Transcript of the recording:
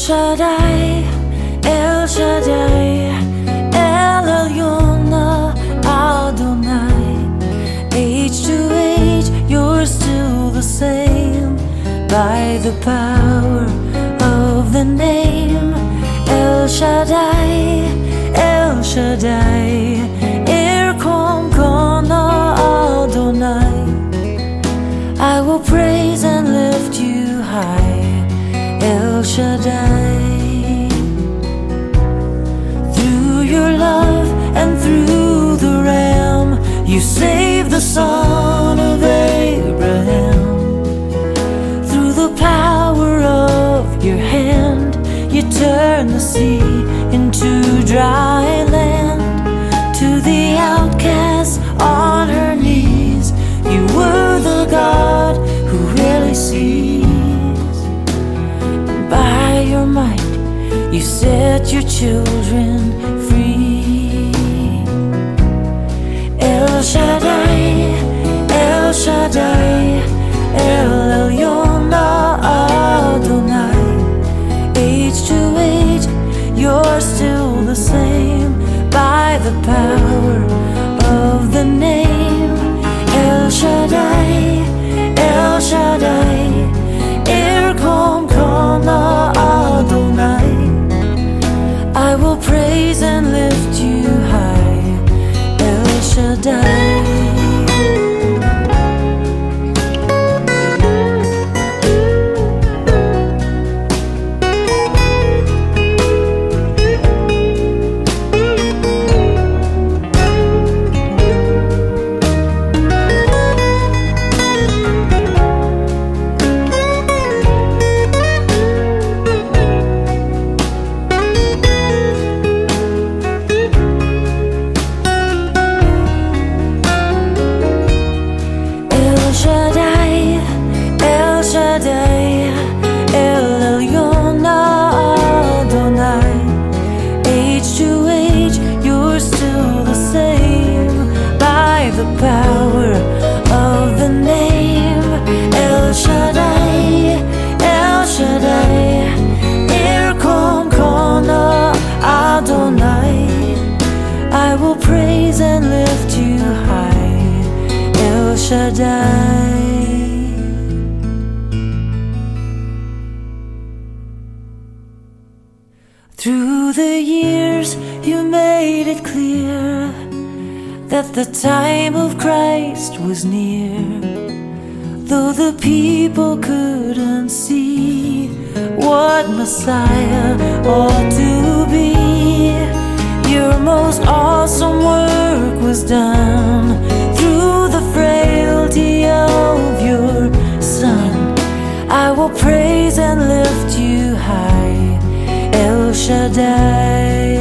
Shaddai, El Shaddai, El Elyon, Adonai. Age to age, you're still the same, by the power of the name El Shaddai, El Shaddai, Erkom Kana Adonai. I will praise and lift you high, El Shaddai. Through your love and through the Ram, you saved the son of Abraham. Through the power of your hand, you turned the sea into dry land. To the outcast on her knees, you were the God who really sees. And by your might, you set your children free. El Shaddai, El Shaddai, El Elyon Adonai. Age to age, you're still the same, by the power of the name El Shaddai, El Shaddai, Erkom Kana Adonai. I will praise and lift you high, El Shaddai. Power of the name El Shaddai, El Shaddai, Erkom Kana Adonai. I will praise and lift you high, El Shaddai. Through the years, you made it clear that the time of Christ was near. Though the people couldn't see what Messiah ought to be, your most awesome work was done through the frailty of your Son. I will praise and lift you high, El Shaddai.